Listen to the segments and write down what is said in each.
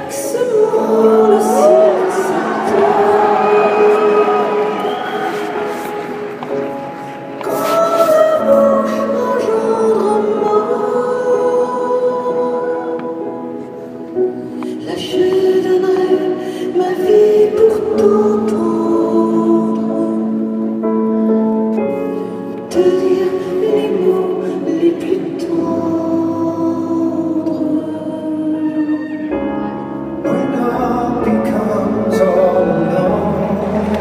fixement le ciel s'éteint. Quand la bouche engendre mort, là je donnerai ma vie pour t'entendre, te dire les mots les plus tendres. When all becomes all alone,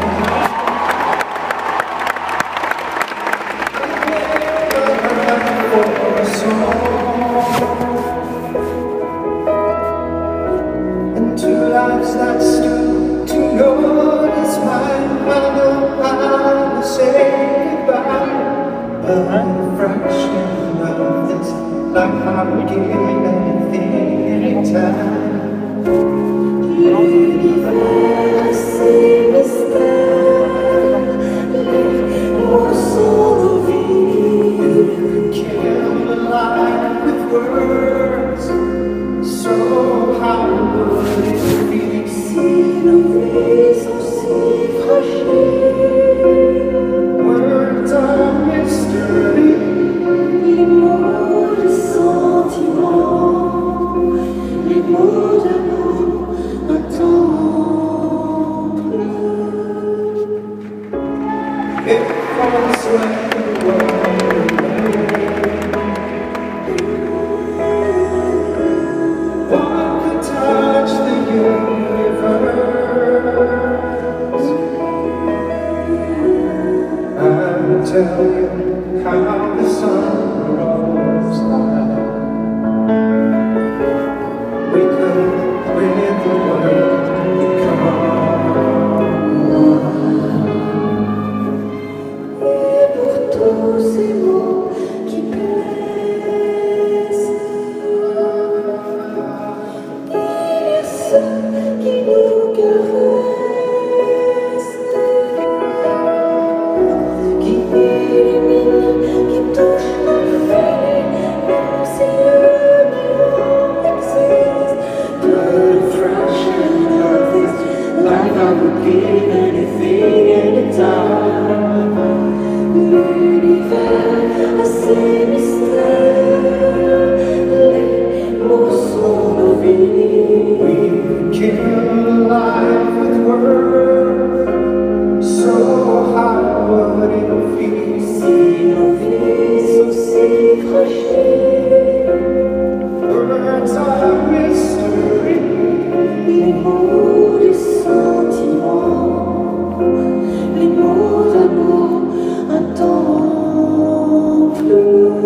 for a song, and two lives that stood to Lord is mine. I know how to say goodbye, but a fraction of this life I would give anything, anytime. L'univers a ses mystères, les mots sont nos vies. Kill the light with words, so how would it be? Si nos vies sont si fragiles, Words are mystery. les mots de sentiment, les mots d'amour, un temple. It falls when you walk away. One could touch the universe. I'll tell you how the sun rose light. We could with the world become one. Et pour tous ces mots qui blessent, il y a ceux qui nous caressent, qui illuminent, qui touchent l'infini, même si le néant existe. But a fraction of this life I would give anything, anytime. L'univers a ses mystères, les mots sont nos vies. We kill life with words, so how would it feel? Si nos vies sont si fragiles, Words are mystery. les mots du sentiment, les mots d'amour, un temple.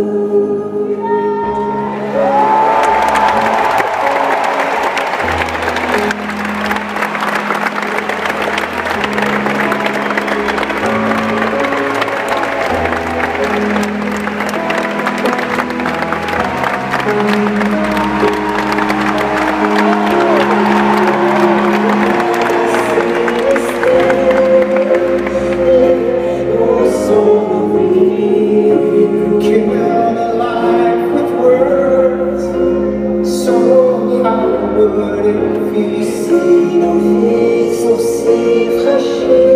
Kill the life with words, so how would it feel? Si nos vies sont si fragiles,